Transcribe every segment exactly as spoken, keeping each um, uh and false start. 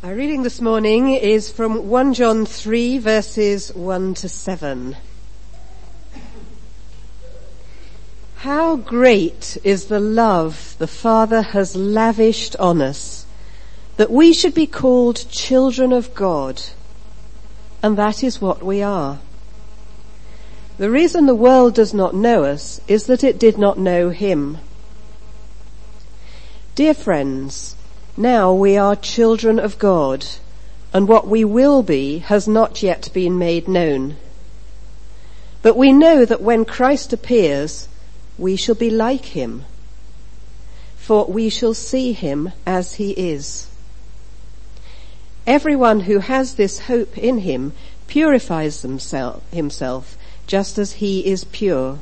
Our reading this morning is from First John three, verses one to seven. How great is the love the Father has lavished on us, that we should be called children of God, and that is what we are. The reason the world does not know us is that it did not know him. Dear friends, now we are children of God, and what we will be has not yet been made known. But we know that when Christ appears, we shall be like him, for we shall see him as he is. Everyone who has this hope in him purifies himself just as he is pure.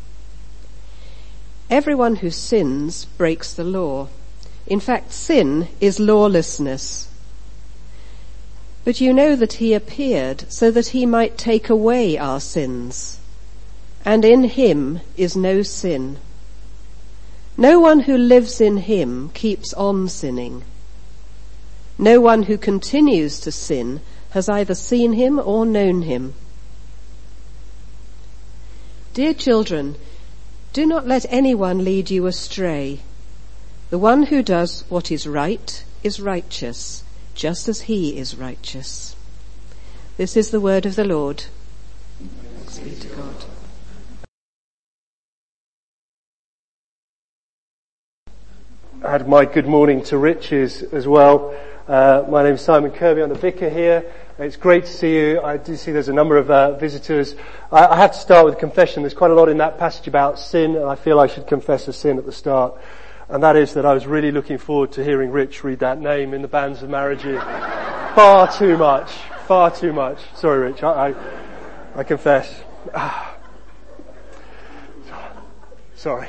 Everyone who sins breaks the law. In fact, sin is lawlessness. But you know that he appeared so that he might take away our sins, and in him is no sin. No one who lives in him keeps on sinning. No one who continues to sin has either seen him or known him. Dear children, do not let anyone lead you astray. The one who does what is right is righteous, just as he is righteous. This is the word of the Lord. Thanks be to God. Add my good morning to Rich's as well. Uh, my name is Simon Kirby. I'm the vicar here. It's great to see you. I do see there's a number of uh, visitors. I, I have to start with a confession. There's quite a lot in that passage about sin, and I feel I should confess a sin at the start. And that is that I was really looking forward to hearing Rich read that name in the Banns of Marriage. Far too much. Far too much. Sorry, Rich. I, I, I confess. Sorry.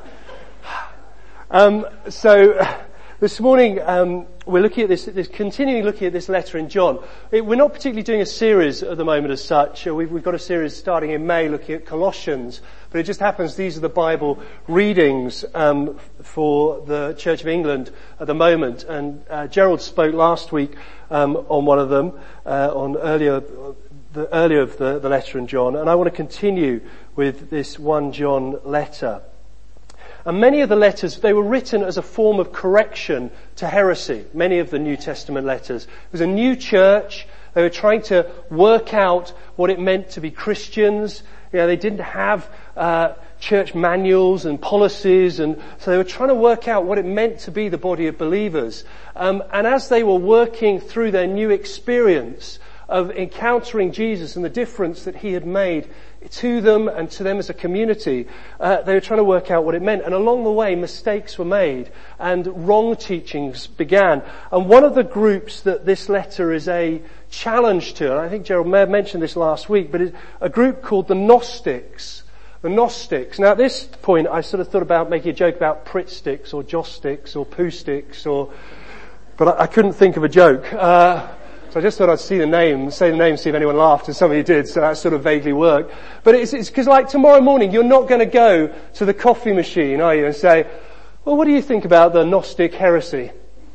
Um, so, this morning, um, we're looking at this, this, continuing looking at this letter in John. It, we're not particularly doing a series at the moment as such. We've, we've got a series starting in May looking at Colossians, but it just happens these are the Bible readings, um, for the Church of England at the moment. And, uh, Gerald spoke last week, um, on one of them, uh, on earlier, the earlier of the, the letter in John. And I want to continue with this First John letter. And many of the letters, they were written as a form of correction to heresy. Many of the New Testament letters. It was a new church. They were trying to work out what it meant to be Christians. You know, they didn't have uh, church manuals and policies, and so they were trying to work out what it meant to be the body of believers. Um, and as they were working through their new experience of encountering Jesus and the difference that he had made to them and to them as a community, uh, they were trying to work out what it meant. And along the way, mistakes were made and wrong teachings began. And one of the groups that this letter is a challenge to, and I think Gerald may have mentioned this last week, but it's a group called the Gnostics. The Gnostics. Now at this point, I sort of thought about making a joke about Pritt sticks or Joss sticks or poo sticks or, but I, I couldn't think of a joke. Uh, So I just thought I'd see the name, say the name, see if anyone laughed, and some of you did, so that sort of vaguely worked. But it's because like tomorrow morning, you're not going to go to the coffee machine, are you, and say, well, what do you think about the Gnostic heresy?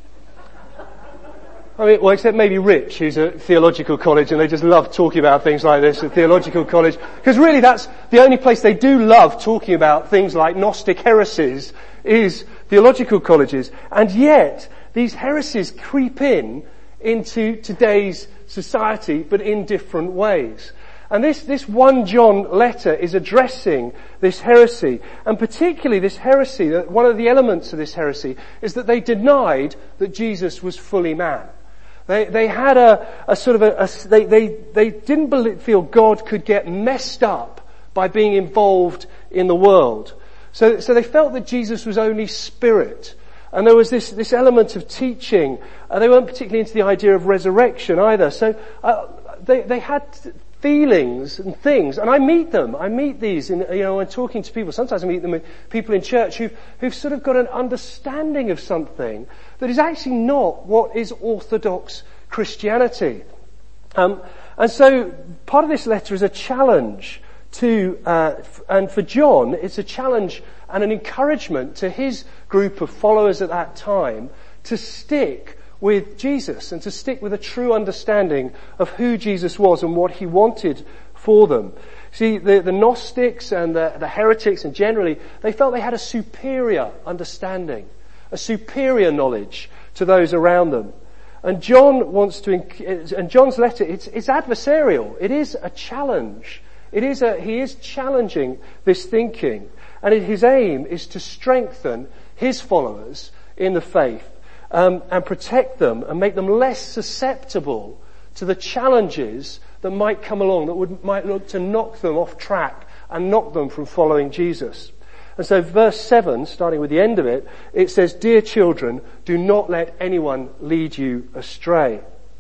I mean, well, except maybe Rich, who's at theological college, and they just love talking about things like this at theological college. Because really that's the only place they do love talking about things like Gnostic heresies is theological colleges. And yet, these heresies creep in into today's society, but in different ways. And this, this First John letter is addressing this heresy, and particularly this heresy, that one of the elements of this heresy is that they denied that Jesus was fully man. They, they had a, a sort of a, a they, they, they didn't believe, feel God could get messed up by being involved in the world. So, so they felt that Jesus was only spirit. And there was this, this element of teaching. Uh, they weren't particularly into the idea of resurrection either. So uh, they, they had feelings and things. And I meet them. I meet these, in, you know, when talking to people. Sometimes I meet them with people in church who've, who've sort of got an understanding of something that is actually not what is orthodox Christianity. Um, and so part of this letter is a challenge to, uh, and for John, it's a challenge and an encouragement to his group of followers at that time to stick with Jesus and to stick with a true understanding of who Jesus was and what he wanted for them. See, the, the Gnostics and the, the heretics and generally, they felt they had a superior understanding, a superior knowledge to those around them. And John wants to, and John's letter, it's, it's adversarial. It is a challenge. It is a, he is challenging this thinking. And his aim is to strengthen his followers in the faith, um, and protect them and make them less susceptible to the challenges that might come along that would, might look to knock them off track and knock them from following Jesus. And so verse seven, starting with the end of it, it says, "Dear children, do not let anyone lead you astray."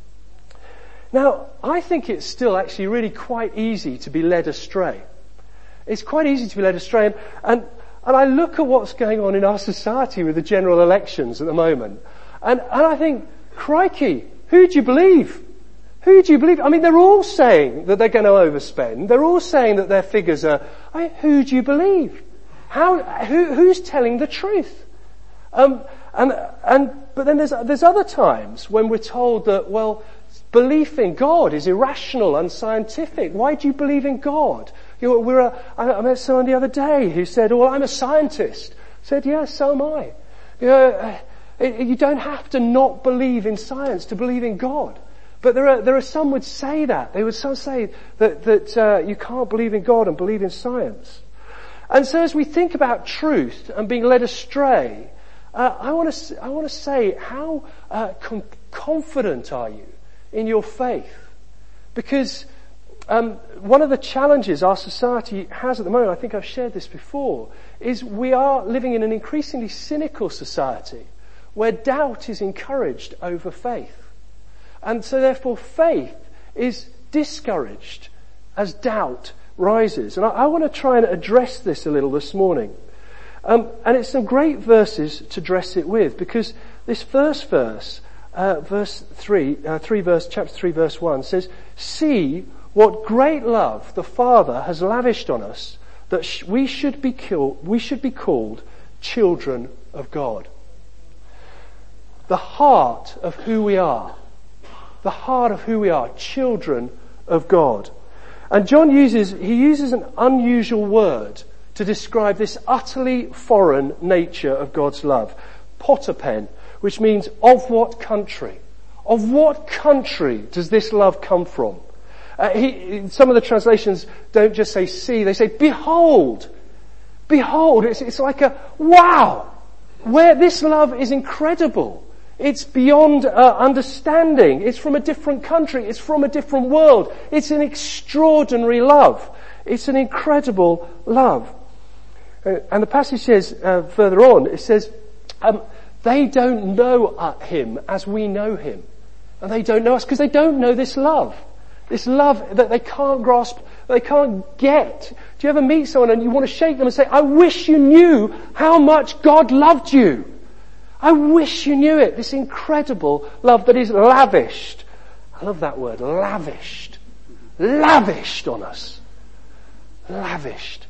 Now, I think it's still actually really quite easy to be led astray. It's quite easy to be led astray. And, and, and I look at what's going on in our society with the general elections at the moment. And, and I think, crikey, who do you believe? Who do you believe? I mean, they're all saying that they're going to overspend. They're all saying that their figures are, I mean, who do you believe? How, who, who's telling the truth? Um, and, and, but then there's, there's other times when we're told that, well, belief in God is irrational, unscientific. Why do you believe in God? You know, we're a, I met someone the other day who said, well, I'm a scientist. I said, yeah, so am I. You know, you don't have to not believe in science to believe in God. But there are, there are some would say that. They would some say that, that, uh, you can't believe in God and believe in science. And so as we think about truth and being led astray, uh, I want to, I want to say, how, uh, com- confident are you in your faith? Because, um, one of the challenges our society has at the moment, I think I've shared this before, is we are living in an increasingly cynical society where doubt is encouraged over faith. And so therefore faith is discouraged as doubt rises. And I, I want to try and address this a little this morning. Um, and it's some great verses to address it with, because this first verse, uh, verse three, uh, three verse, chapter three verse one says, "See what great love the Father has lavished on us, that sh- we should be killed, we should be called children of God." The heart of who we are. The heart of who we are, children of God. And John uses, he uses an unusual word to describe this utterly foreign nature of God's love. Potopen, which means of what country? Of what country does this love come from? Uh, he, some of the translations don't just say see, they say behold. Behold, it's, it's like a wow. Where this love is incredible. It's beyond uh, understanding. It's from a different country. It's from a different world. It's an extraordinary love. It's an incredible love. Uh, and the passage says uh, further on, it says, um, they don't know uh, him as we know him. And they don't know us because they don't know this love. This love that they can't grasp, they can't get. Do you ever meet someone and you want to shake them and say, I wish you knew how much God loved you. I wish you knew it. This incredible love that is lavished. I love that word, lavished. Lavished on us. Lavished.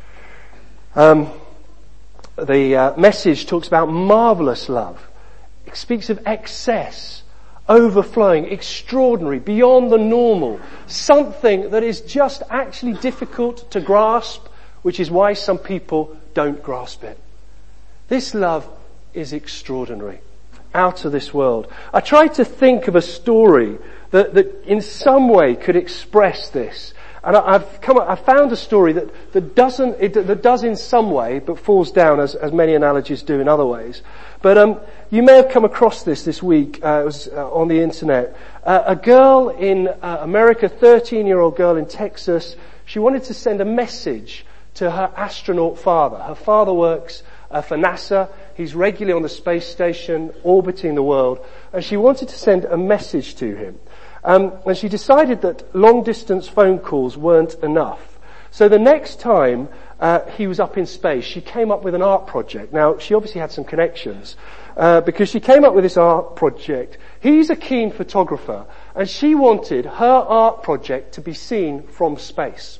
Um, the uh, message talks about marvelous love. It speaks of excess, overflowing, extraordinary, beyond the normal. Something that is just actually difficult to grasp, which is why some people don't grasp it. This love is extraordinary, out of this world. I tried to think of a story that, that in some way could express this, and I, I've come, I found a story that, that doesn't, it, that does in some way, but falls down as, as many analogies do in other ways. But um, you may have come across this this week. Uh, it was uh, on the internet. Uh, a girl in uh, America, thirteen-year-old girl in Texas. She wanted to send a message to her astronaut father. Her father works uh, for NASA. He's regularly on the space station, orbiting the world, and she wanted to send a message to him. Um, and she decided that long-distance phone calls weren't enough. So the next time uh, he was up in space, she came up with an art project. Now, she obviously had some connections, uh, because she came up with this art project. He's a keen photographer, and she wanted her art project to be seen from space.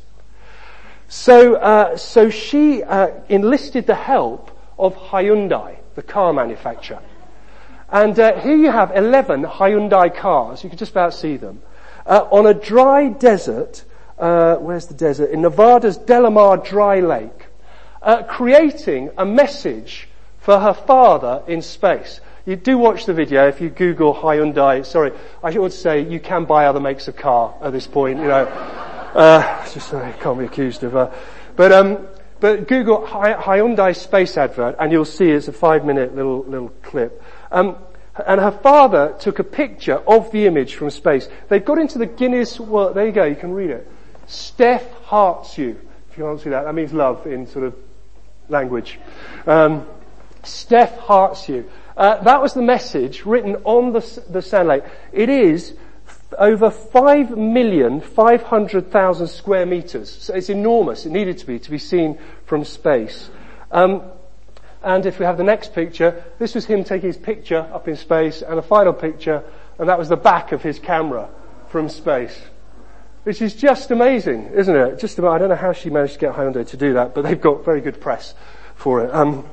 So, uh, so she uh, enlisted the help of Hyundai, the car manufacturer. And uh, here you have eleven Hyundai cars, you can just about see them, uh, on a dry desert, uh, where's the desert? In Nevada's Delamar Dry Lake, uh, creating a message for her father in space. You do watch the video if you Google Hyundai. Sorry, I should say you can buy other makes of car at this point, you know. uh, just so you can't be accused of, uh, but, um, but Google Hyundai space advert and you'll see it's a five minute little, little clip. Um, and her father took a picture of the image from space. They've got into the Guinness World, there you go, you can read it. Steph hearts you. If you can't see that, that means love in sort of language. Um, Steph hearts you. Uh, that was the message written on the, the sand lake. It is over five million five hundred thousand square meters. So it's enormous. It needed to be, to be seen from space. Um, and if we have the next picture, this was him taking his picture up in space, and a final picture, and that was the back of his camera from space. Which is just amazing, isn't it? Just about, I don't know how she managed to get Hyundai to do that, but they've got very good press for it. Um,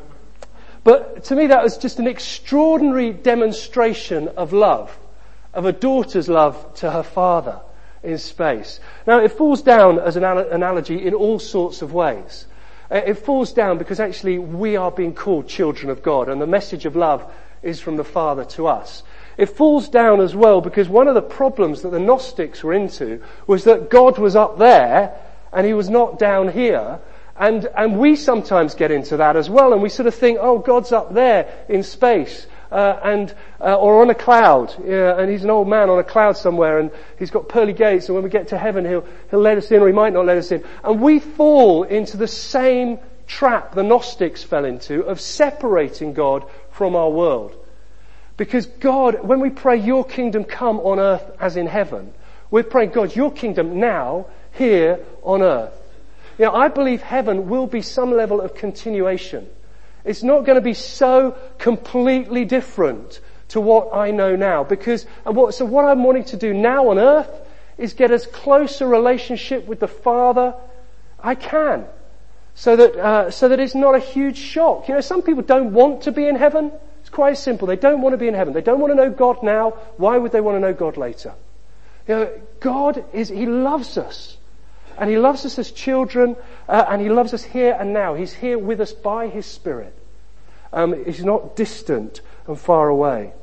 But to me that was just an extraordinary demonstration of love, of a daughter's love to her father in space. Now it falls down as an analogy in all sorts of ways. It falls down because actually we are being called children of God, and the message of love is from the Father to us. It falls down as well because one of the problems that the Gnostics were into was that God was up there and he was not down here. And, and we sometimes get into that as well, and we sort of think, oh, God's up there in space, uh, and, uh, or on a cloud, yeah, and he's an old man on a cloud somewhere, and he's got pearly gates, and when we get to heaven, he'll, he'll let us in, or he might not let us in. And we fall into the same trap the Gnostics fell into of separating God from our world. Because God, when we pray, your kingdom come on earth as in heaven, we're praying, God, your kingdom now, here on earth. You know, I believe heaven will be some level of continuation. It's not going to be so completely different to what I know now. Because, and what, so what I'm wanting to do now on earth is get as close a relationship with the Father I can. So that, uh, so that it's not a huge shock. You know, some people don't want to be in heaven. It's quite simple. They don't want to be in heaven. They don't want to know God now. Why would they want to know God later? You know, God is, He loves us. And He loves us as children, uh, and He loves us here and now. He's here with us by His Spirit. Um, he's not distant and far away.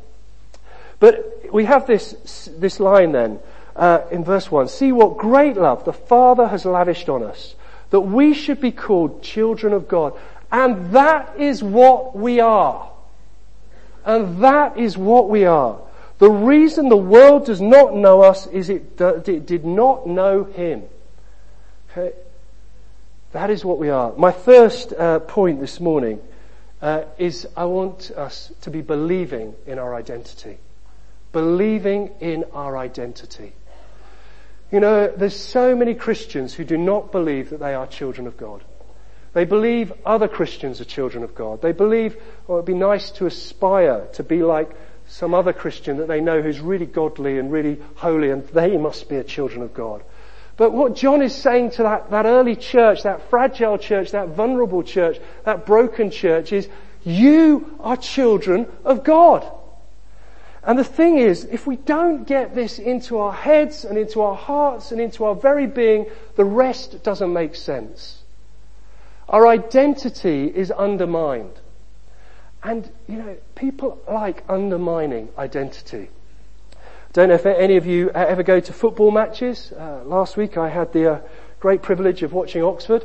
But we have this this line then uh, in verse one. See what great love the Father has lavished on us, that we should be called children of God. And that is what we are. And that is what we are. The reason the world does not know us is it, it did not know Him. Okay, that is what we are. My first uh, point this morning uh, is I want us to be believing in our identity. Believing in our identity. You know, there's so many Christians who do not believe that they are children of God. They believe other Christians are children of God. They believe, oh, it'd be nice to aspire to be like some other Christian that they know who's really godly and really holy, and they must be a children of God. But what John is saying to that, that early church, that fragile church, that vulnerable church, that broken church is, you are children of God. And the thing is, if we don't get this into our heads and into our hearts and into our very being, the rest doesn't make sense. Our identity is undermined. And, you know, people like undermining identity. Don't know if any of you ever go to football matches. Uh, last week I had the uh, great privilege of watching Oxford.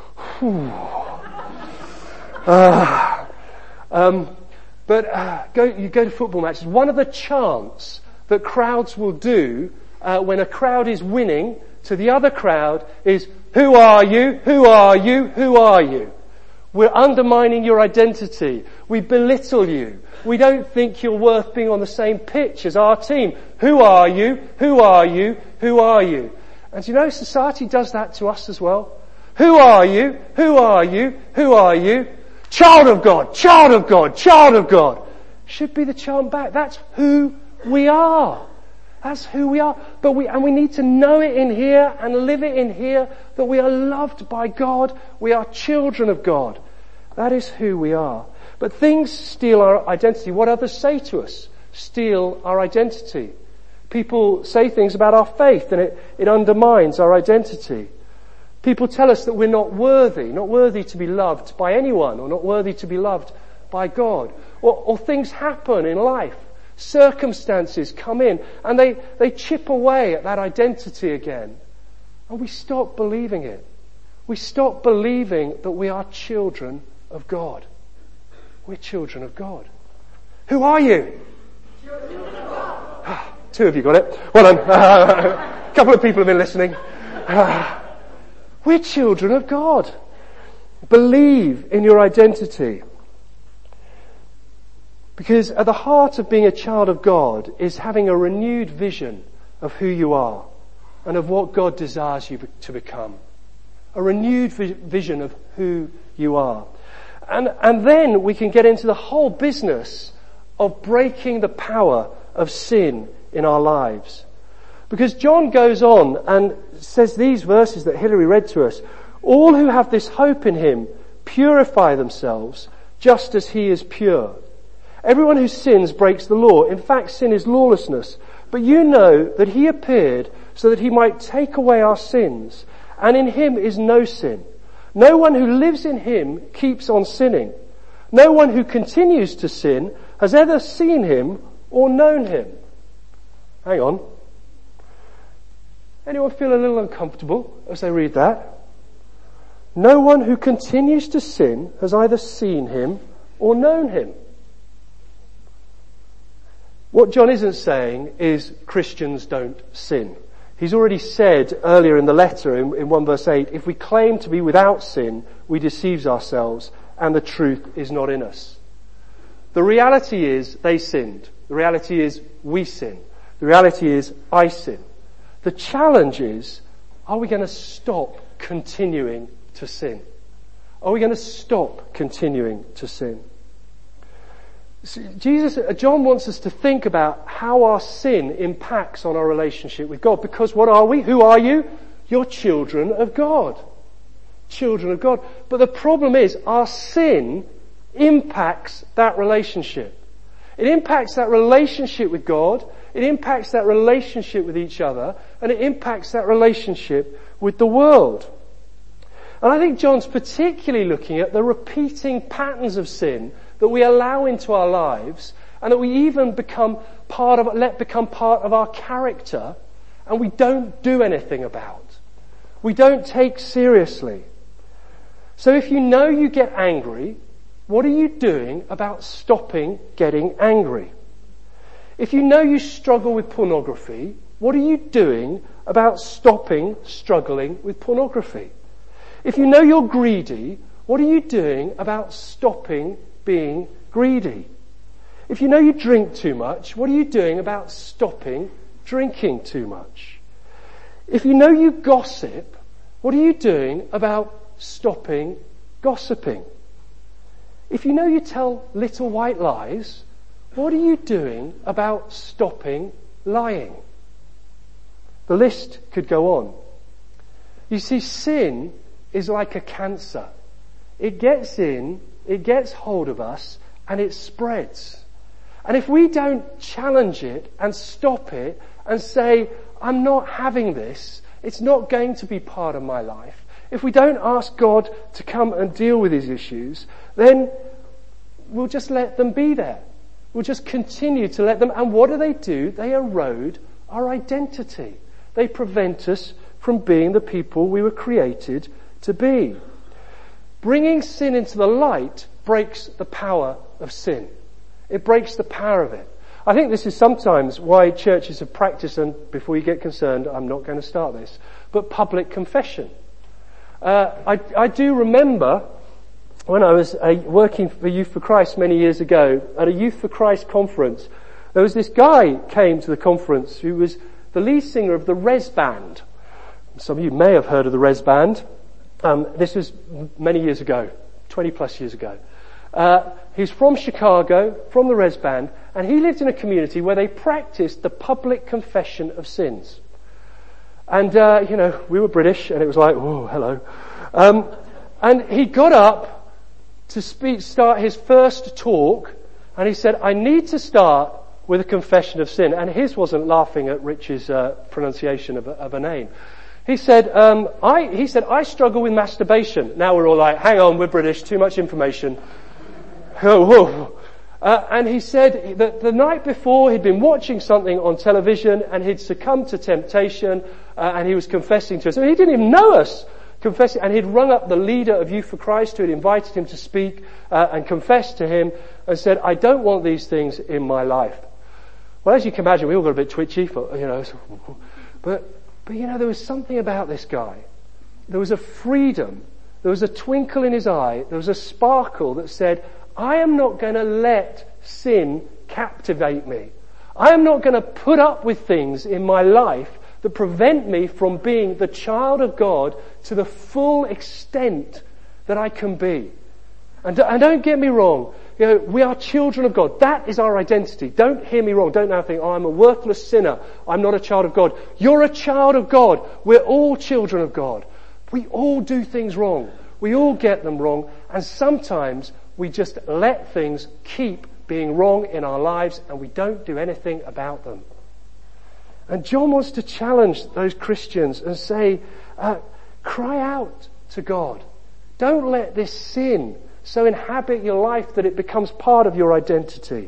uh, um, but uh, go, you go to football matches. One of the chants that crowds will do uh, when a crowd is winning to the other crowd is, "Who are you? Who are you? Who are you?" We're undermining your identity. We belittle you. We don't think you're worth being on the same pitch as our team. Who are you? Who are you? Who are you? And you know, society does that to us as well. Who are you? Who are you? Who are you? Child of God, child of God, child of God. Should be the chant back. That's who we are. That's who we are. But we, and we need to know it in here and live it in here that we are loved by God. We are children of God. That is who we are. But things steal our identity. What others say to us steal our identity. People say things about our faith and it, it undermines our identity. People tell us that we're not worthy, not worthy to be loved by anyone, or not worthy to be loved by God. Or, or things happen in life. Circumstances come in and they, they chip away at that identity again. And we stop believing it. We stop believing that we are children of God. We're children of God. Who are you? Children of God. Two of you got it. Well done. A couple of people have been listening. We're children of God. Believe in your identity. Because at the heart of being a child of God is having a renewed vision of who you are and of what God desires you to become. A renewed vision of who you are. And, and then we can get into the whole business of breaking the power of sin in our lives. Because John goes on and says these verses that Hilary read to us. All who have this hope in him purify themselves just as he is pure. Everyone who sins breaks the law. In fact, sin is lawlessness. But you know that he appeared so that he might take away our sins, and in him is no sin. No one who lives in him keeps on sinning. No one who continues to sin has ever seen him or known him. Hang on. Anyone feel a little uncomfortable as they read that? No one who continues to sin has either seen him or known him. What John isn't saying is Christians don't sin. He's already said earlier in the letter in, in one verse eight, if we claim to be without sin, we deceive ourselves and the truth is not in us. The reality is they sinned. The reality is we sin. The reality is I sin. The challenge is, are we going to stop continuing to sin? Are we going to stop continuing to sin? Jesus, John wants us to think about how our sin impacts on our relationship with God. Because what are we? Who are you? You're children of God. Children of God. But the problem is our sin impacts that relationship. It impacts that relationship with God. It impacts that relationship with each other. And it impacts that relationship with the world. And I think John's particularly looking at the repeating patterns of sin that we allow into our lives and that we even become part of, let become part of our character and we don't do anything about. We don't take seriously. So if you know you get angry, what are you doing about stopping getting angry? If you know you struggle with pornography, what are you doing about stopping struggling with pornography? If you know you're greedy, what are you doing about stopping being greedy? If you know you drink too much, what are you doing about stopping drinking too much? If you know you gossip, what are you doing about stopping gossiping? If you know you tell little white lies, what are you doing about stopping lying? The list could go on. You see, sin is like a cancer. It gets in, it gets hold of us, and it spreads. And if we don't challenge it and stop it and say, I'm not having this, it's not going to be part of my life. If we don't ask God to come and deal with these issues, then we'll just let them be there. We'll just continue to let them. And what do they do? They erode our identity. They prevent us from being the people we were created to be. Bringing sin into the light breaks the power of sin. It breaks the power of it. I think this is sometimes why churches have practiced, and before you get concerned, I'm not going to start this, but public confession. Uh, I, I do remember when I was uh, working for Youth for Christ many years ago at a Youth for Christ conference, there was this guy came to the conference who was the lead singer of the Res Band. Some of you may have heard of the Res Band. Um, this was many years ago, twenty plus years ago. Uh, he's from Chicago, from the Res Band, and he lived in a community where they practiced the public confession of sins. And, uh, you know, we were British, and it was like, oh, hello. Um, and he got up to speak, start his first talk, and he said, I need to start with a confession of sin. And his wasn't laughing at Rich's uh, pronunciation of a, of a name. He said, um, I, he said, I struggle with masturbation. Now we're all like, hang on, we're British, too much information. Oh, whoa. Uh, and he said that the night before he'd been watching something on television and he'd succumbed to temptation, uh, and he was confessing to us. I mean, he didn't even know us confessing, and he'd rung up the leader of Youth for Christ who had invited him to speak, uh, and confessed to him and said, I don't want these things in my life. Well, as you can imagine, we all got a bit twitchy, for, you know, but, but you know, there was something about this guy. There was a freedom. There was a twinkle in his eye. There was a sparkle that said, I am not going to let sin captivate me. I am not going to put up with things in my life that prevent me from being the child of God to the full extent that I can be. And, and don't get me wrong, you know, we are children of God. That is our identity. Don't hear me wrong. Don't now think, oh, I'm a worthless sinner. I'm not a child of God. You're a child of God. We're all children of God. We all do things wrong. We all get them wrong. And sometimes we just let things keep being wrong in our lives and we don't do anything about them. And John wants to challenge those Christians and say, uh, cry out to God. Don't let this sin so inhabit your life that it becomes part of your identity.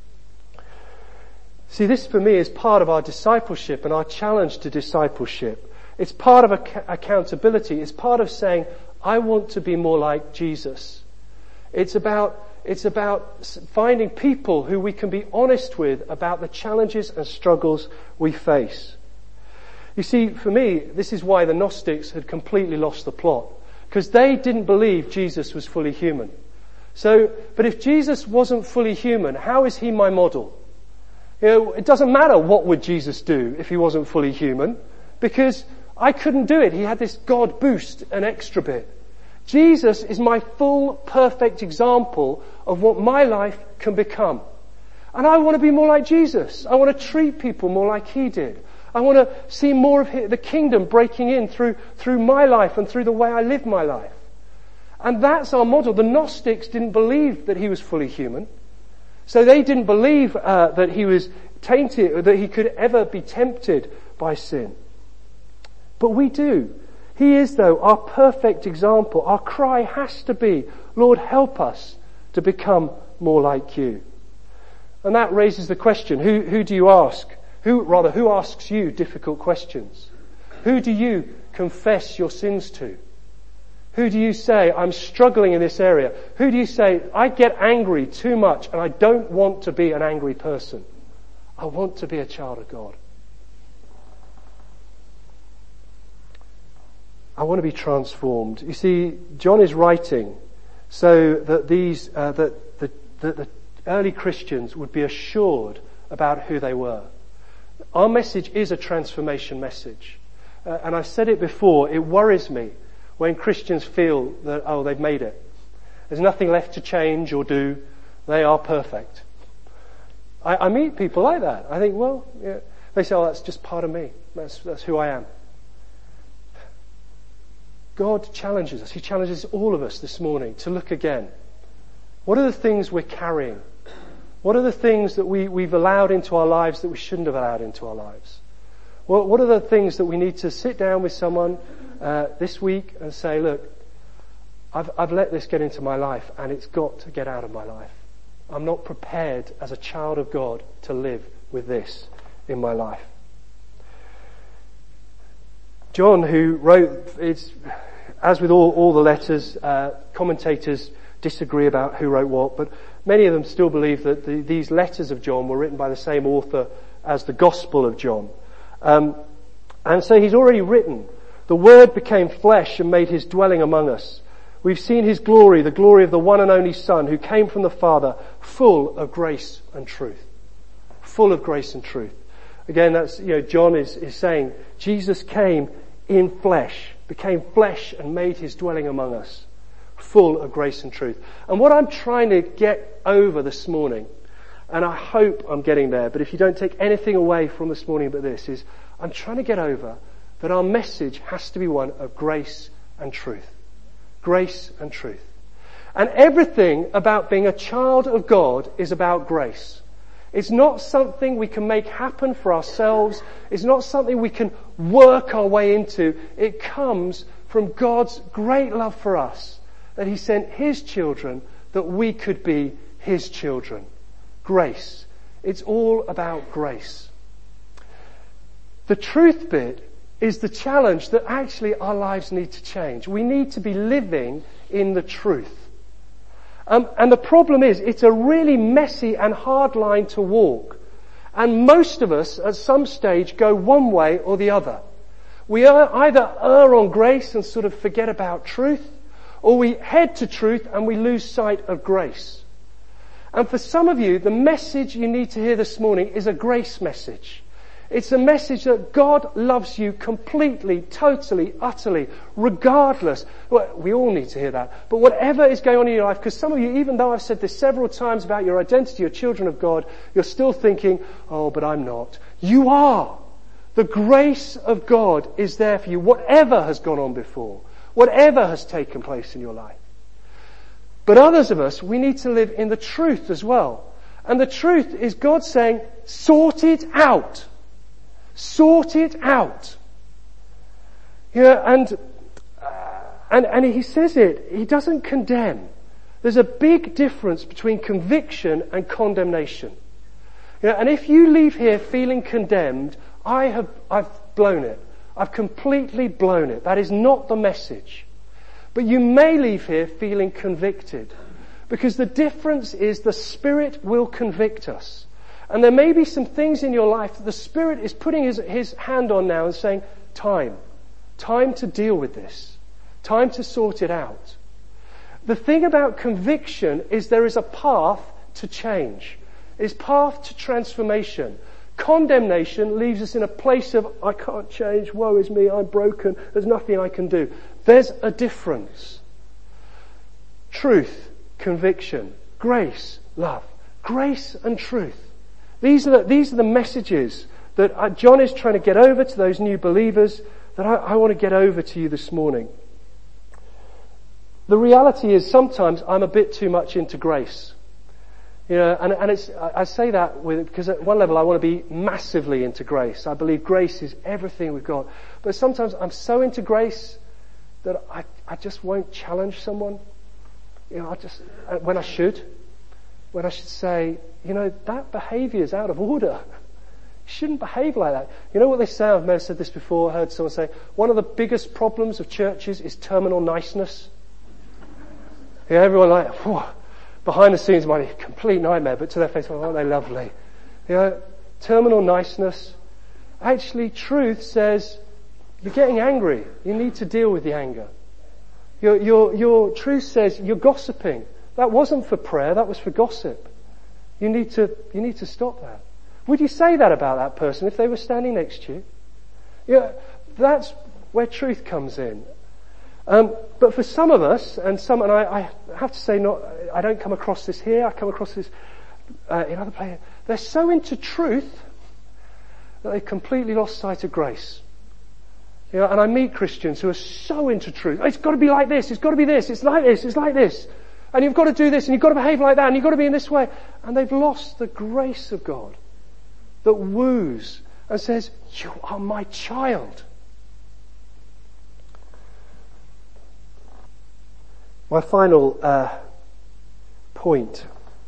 See, this for me is part of our discipleship and our challenge to discipleship. It's part of ac- accountability. It's part of saying, I want to be more like Jesus. It's about, it's about finding people who we can be honest with about the challenges and struggles we face. You see, for me, this is why the Gnostics had completely lost the plot. Because they didn't believe Jesus was fully human. So, but if Jesus wasn't fully human, how is he my model? You know, it doesn't matter what would Jesus do if he wasn't fully human, because I couldn't do it. He had this God boost, an extra bit. Jesus is my full, perfect example of what my life can become. And I want to be more like Jesus. I want to treat people more like he did. I want to see more of the kingdom breaking in through, through my life and through the way I live my life. And that's our model. The Gnostics didn't believe that he was fully human. So they didn't believe uh, that he was tainted, or that he could ever be tempted by sin. But we do. He is, though, our perfect example. Our cry has to be, Lord, help us to become more like you. And that raises the question, who, who do you ask? Who, rather, who asks you difficult questions? Who do you confess your sins to? Who do you say, I'm struggling in this area? Who do you say, I get angry too much and I don't want to be an angry person. I want to be a child of God. I want to be transformed. You see, John is writing so that these, uh, that the, the, the early Christians would be assured about who they were. Our message is a transformation message. Uh, and I've said it before, it worries me when Christians feel that, oh, they've made it. There's nothing left to change or do. They are perfect. I, I meet people like that. I think, well, yeah. They say, oh, that's just part of me. That's, that's who I am. God challenges us. He challenges all of us this morning to look again. What are the things we're carrying? What are the things that we, we've allowed into our lives that we shouldn't have allowed into our lives? What, what are the things that we need to sit down with someone uh, this week and say, look, I've, I've let this get into my life and it's got to get out of my life. I'm not prepared as a child of God to live with this in my life. John, who wrote, it's, as with all, all the letters, uh, commentators disagree about who wrote what, but many of them still believe that the, these letters of John were written by the same author as the Gospel of John. Um, and so he's already written, the Word became flesh and made his dwelling among us. We've seen his glory, the glory of the one and only Son who came from the Father, full of grace and truth. Full of grace and truth. Again, that's, you know, John is, is saying, Jesus came in flesh, became flesh and made his dwelling among us, full of grace and truth. And what I'm trying to get over this morning, and I hope I'm getting there, but if you don't take anything away from this morning but this, is I'm trying to get over that our message has to be one of grace and truth. Grace and truth. And everything about being a child of God is about grace. It's not something we can make happen for ourselves. It's not something we can work our way into. It comes from God's great love for us, that He sent His children that we could be His children. Grace. It's all about grace. The truth bit is the challenge that actually our lives need to change. We need to be living in the truth. Um, and the problem is, it's a really messy and hard line to walk. And most of us, at some stage, go one way or the other. We either err on grace and sort of forget about truth, or we head to truth and we lose sight of grace. And for some of you, the message you need to hear this morning is a grace message. It's a message that God loves you completely, totally, utterly, regardless. Well, we all need to hear that. But whatever is going on in your life, because some of you, even though I've said this several times about your identity, you're children of God, you're still thinking, oh, but I'm not. You are. The grace of God is there for you, whatever has gone on before, whatever has taken place in your life. But others of us, we need to live in the truth as well. And the truth is God saying, sort it out. Sort it out. You know, and, uh, and, and he says it, he doesn't condemn. There's a big difference between conviction and condemnation. You know, and if you leave here feeling condemned, I have, I've blown it. I've completely blown it. That is not the message. But you may leave here feeling convicted. Because the difference is the Spirit will convict us. And there may be some things in your life that the Spirit is putting his, his hand on now and saying, time. Time to deal with this. Time to sort it out. The thing about conviction is there is a path to change. It's path to transformation. Condemnation leaves us in a place of, I can't change, woe is me, I'm broken, there's nothing I can do. There's a difference. Truth, conviction, grace, love. Grace and truth. These are the, these are the messages that John is trying to get over to those new believers that I, I want to get over to you this morning. The reality is sometimes I'm a bit too much into grace. You know, and, and it's, I say that with, because at one level I want to be massively into grace. I believe grace is everything we've got. But sometimes I'm so into grace that I, I just won't challenge someone. You know, I just, when I should. When I should say, you know, that behaviour is out of order. You shouldn't behave like that. You know what they say? I've never said this before. I heard someone say, one of the biggest problems of churches is terminal niceness. Yeah, everyone like, whew, behind the scenes might be a complete nightmare, but to their face, oh, aren't they lovely? You know, terminal niceness. Actually, truth says, you're getting angry. You need to deal with the anger. Your, your, your truth says, you're gossiping. That wasn't for prayer, that was for gossip. You need to, you need to stop that. Would you say that about that person if they were standing next to you? Yeah, that's where truth comes in. Um, but for some of us, and some, and I, I have to say, not, I don't come across this here. I come across this uh, in other places. They're so into truth that they've completely lost sight of grace. You know, and I meet Christians who are so into truth. It's got to be like this. It's got to be this. It's like this. It's like this. And you've got to do this, and you've got to behave like that, and you've got to be in this way. And they've lost the grace of God that woos and says, you are my child. My final uh, point.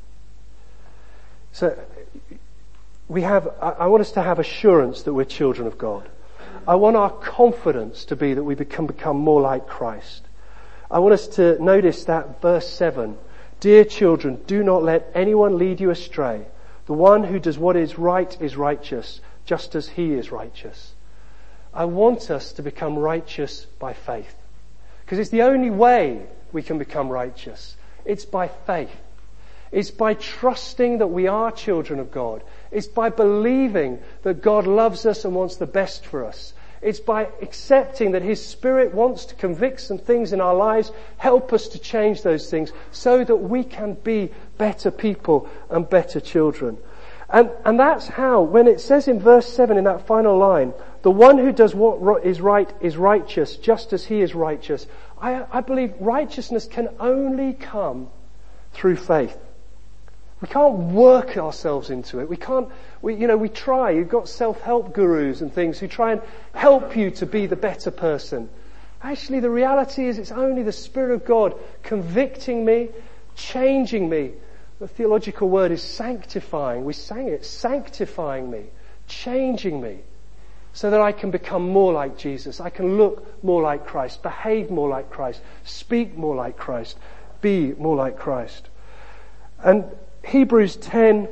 So, we have, I, I want us to have assurance that we're children of God. I want our confidence to be that we can become more like Christ. I want us to notice that verse seven. Dear children, do not let anyone lead you astray. The one who does what is right is righteous, just as he is righteous. I want us to become righteous by faith. Because it's the only way we can become righteous. It's by faith. It's by trusting that we are children of God. It's by believing that God loves us and wants the best for us. It's by accepting that His Spirit wants to convict some things in our lives, help us to change those things so that we can be better people and better children. And, and that's how, when it says in verse seven in that final line, the one who does what is right is righteous, just as he is righteous. I, I believe righteousness can only come through faith. We can't work ourselves into it. We can't, we, you know, we try. You've got self-help gurus and things who try and help you to be the better person. Actually, the reality is it's only the Spirit of God convicting me, changing me. The theological word is sanctifying. We sang it, sanctifying me, changing me, so that I can become more like Jesus. I can look more like Christ, behave more like Christ, speak more like Christ, be more like Christ. And Hebrews ten,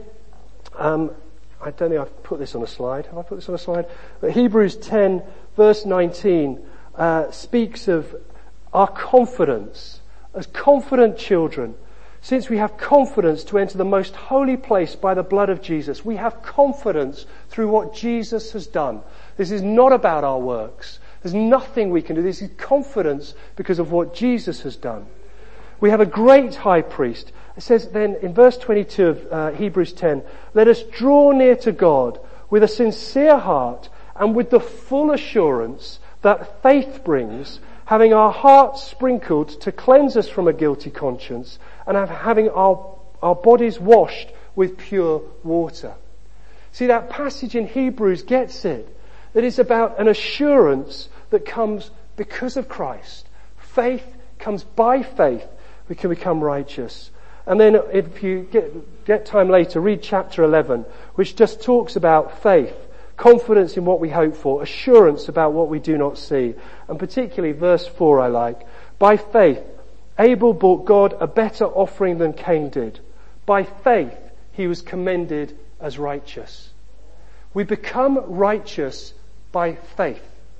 um, I don't think I've put this on a slide. Have I put this on a slide? But Hebrews ten, verse nineteen, uh, speaks of our confidence as confident children. Since we have confidence to enter the most holy place by the blood of Jesus, we have confidence through what Jesus has done. This is not about our works. There's nothing we can do. This is confidence because of what Jesus has done. We have a great high priest. It says then in verse twenty-two of uh, Hebrews ten, let us draw near to God with a sincere heart and with the full assurance that faith brings, having our hearts sprinkled to cleanse us from a guilty conscience and having our, our bodies washed with pure water. See, that passage in Hebrews gets it. That it's about an assurance that comes because of Christ. Faith comes by faith. We can become righteous. And then if you get, get time later, read chapter eleven, which just talks about faith, confidence in what we hope for, assurance about what we do not see. And particularly verse four I like. By faith, Abel brought God a better offering than Cain did. By faith, he was commended as righteous. We become righteous by faith.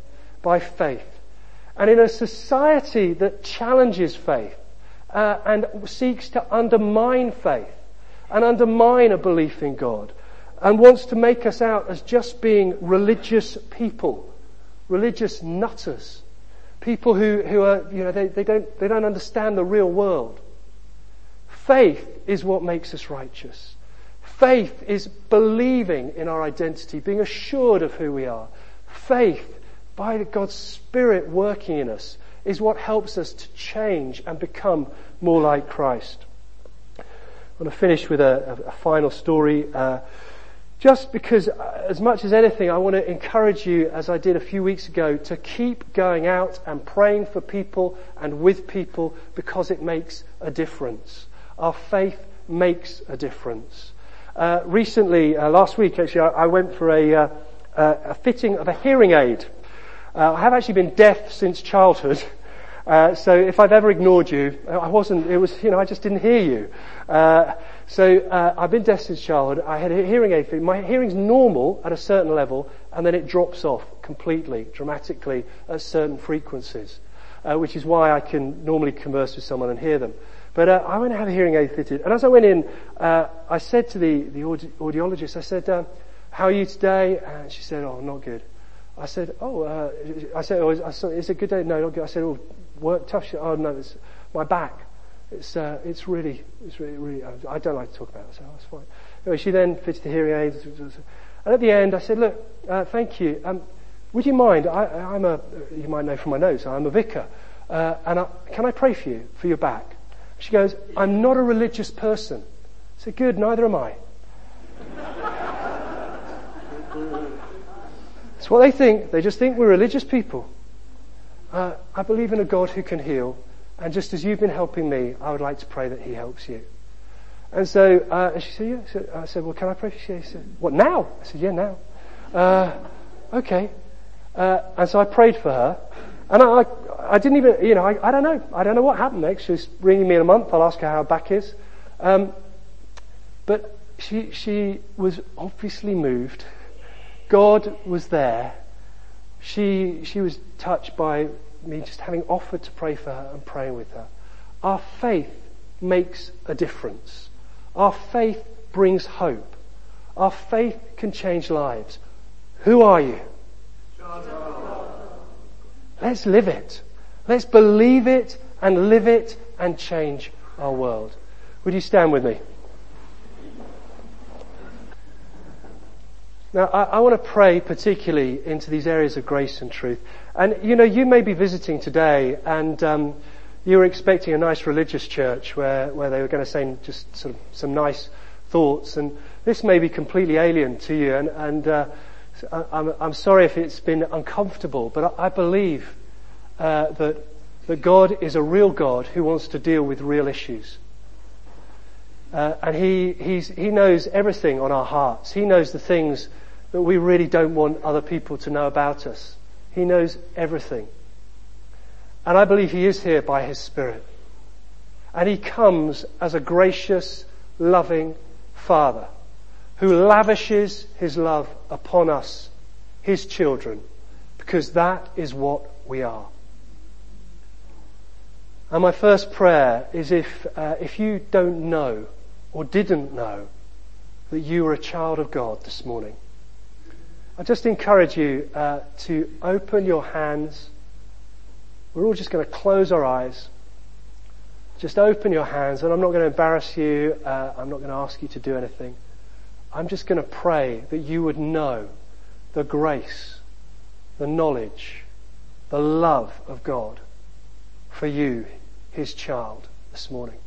By faith. And in a society that challenges faith, Uh, and seeks to undermine faith and undermine a belief in God and wants to make us out as just being religious people, religious nutters, people who, who are, you know, they, they don't, they don't understand the real world. Faith is what makes us righteous. Faith is believing in our identity, being assured of who we are. Faith, by God's Spirit working in us, is what helps us to change and become more like Christ. I want to finish with a, a, a final story. Uh, just because, uh, as much as anything, I want to encourage you, as I did a few weeks ago, to keep going out and praying for people and with people, because it makes a difference. Our faith makes a difference. Uh, recently, uh, last week actually, I, I went for a, uh, a fitting of a hearing aid. Uh, I have actually been deaf since childhood. Uh, so if I've ever ignored you, I wasn't, it was, you know, I just didn't hear you. Uh, so, uh, I've been deaf since childhood. I had a hearing aid. My hearing's normal at a certain level, and then it drops off completely, dramatically at certain frequencies, uh, which is why I can normally converse with someone and hear them. But, uh, I went to have a hearing aid fitted, and as I went in, uh, I said to the, the audi- audiologist, I said, uh, how are you today? And she said, oh, not good. I said, oh, uh, I said, oh, is it a good day? No, not good. I said, oh, work tough. Oh no, it's my back. It's uh, it's really, it's really, really. I don't like to talk about it, so that's fine. Anyway, she then fitted the hearing aids, and at the end, I said, look, uh, thank you. Um, would you mind? I, I'm a. You might know from my notes, I'm a vicar, uh, and I, can I pray for you for your back? She goes, I'm not a religious person. I said, good, neither am I. It's what they think. They just think we're religious people. Uh, I believe in a God who can heal, and just as you've been helping me, I would like to pray that he helps you. And so, uh, and she said, yeah. So I said, well, can I pray for you? She said, what, now? I said, yeah, now. Uh, okay. Uh, and so I prayed for her, and I, I, I didn't even, you know, I, I don't know. I don't know what happened next. She's ringing me in a month. I'll ask her how her back is. Um, but she, she was obviously moved. God was there. She, she was touched by me just having offered to pray for her and praying with her. Our faith makes a difference. Our faith brings hope. Our faith can change lives. Who are you? Let's live it. Let's believe it and live it and change our world. Would you stand with me? Now, I, I want to pray particularly into these areas of grace and truth. And, you know, you may be visiting today and um, you were expecting a nice religious church where, where they were going to say just sort of some nice thoughts. And this may be completely alien to you. And, and uh, I'm, I'm sorry if it's been uncomfortable, but I, I believe uh, that, that God is a real God who wants to deal with real issues. Uh, and he, he's, he knows everything on our hearts. He knows the things that we really don't want other people to know about us. He knows everything. And I believe he is here by his Spirit. And he comes as a gracious, loving Father who lavishes his love upon us, his children, because that is what we are. And my first prayer is if, uh, if you don't know or didn't know that you were a child of God this morning, I just encourage you uh, to open your hands. We're all just going to close our eyes. Just open your hands, and I'm not going to embarrass you. Uh, I'm not going to ask you to do anything. I'm just going to pray that you would know the grace, the knowledge, the love of God for you, his child, this morning.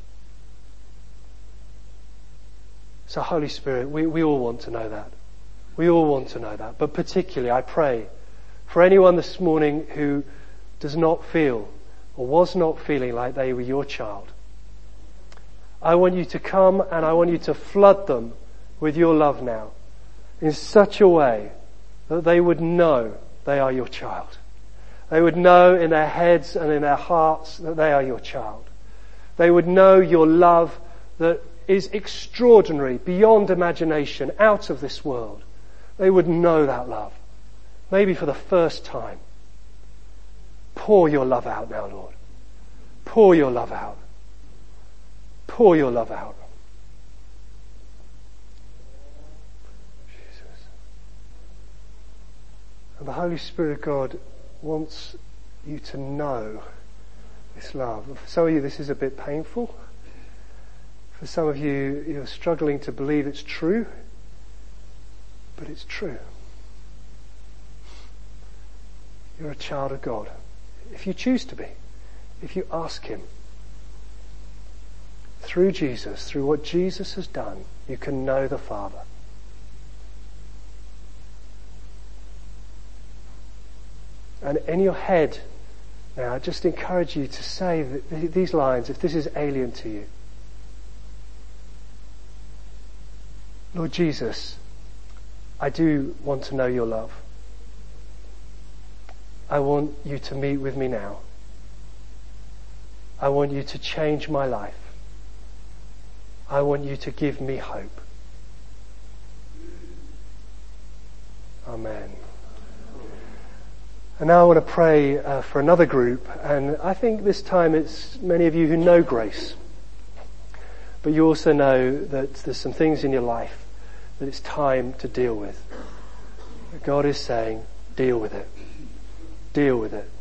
So Holy Spirit, we, we all want to know that. We all want to know that. But particularly, I pray for anyone this morning who does not feel or was not feeling like they were your child. I want you to come and I want you to flood them with your love now in such a way that they would know they are your child. They would know in their heads and in their hearts that they are your child. They would know your love that is extraordinary, beyond imagination, out of this world. They would know that love. Maybe for the first time. Pour your love out now, Lord. Pour your love out. Pour your love out. Jesus. And the Holy Spirit of God wants you to know this love. For some of you, this is a bit painful. For some of you, you're struggling to believe it's true. But it's true. You're a child of God. If you choose to be, if you ask him, through Jesus, through what Jesus has done, you can know the Father. And in your head, now, I just encourage you to say that these lines, if this is alien to you. Lord Jesus, I do want to know your love. I want you to meet with me now. I want you to change my life. I want you to give me hope. Amen. And now I want to pray uh, for another group, and I think this time it's many of you who know grace. But you also know that there's some things in your life that it's time to deal with. God is saying, deal with it. Deal with it.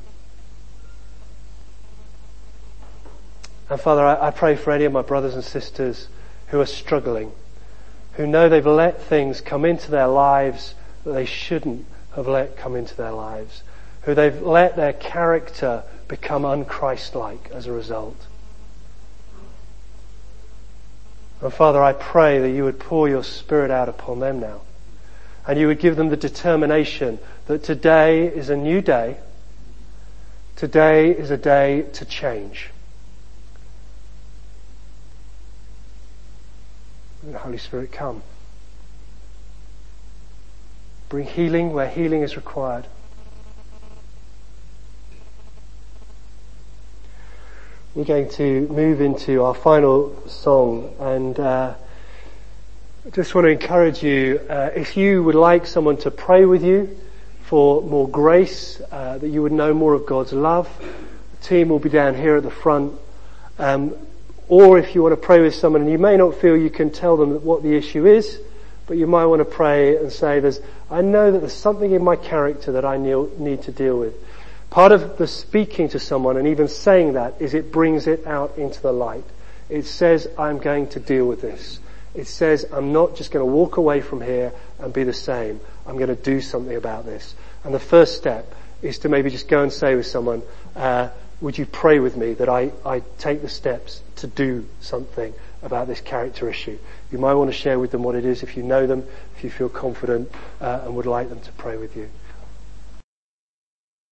And Father, I, I pray for any of my brothers and sisters who are struggling, who know they've let things come into their lives that they shouldn't have let come into their lives, who they've let their character become un-Christ-like as a result. And Father, I pray that you would pour your Spirit out upon them now. And you would give them the determination that today is a new day. Today is a day to change. And Holy Spirit, come. Bring healing where healing is required. We're going to move into our final song, and uh, I just want to encourage you, uh, if you would like someone to pray with you for more grace, uh, that you would know more of God's love, the team will be down here at the front. Um, or if you want to pray with someone and you may not feel you can tell them what the issue is, but you might want to pray and say, "There's, I know that there's something in my character that I need to deal with." Part of the speaking to someone and even saying that is it brings it out into the light. It says, I'm going to deal with this. It says, I'm not just going to walk away from here and be the same. I'm going to do something about this. And the first step is to maybe just go and say with someone, uh, would you pray with me that I, I take the steps to do something about this character issue? You might want to share with them what it is if you know them, if you feel confident, uh, and would like them to pray with you.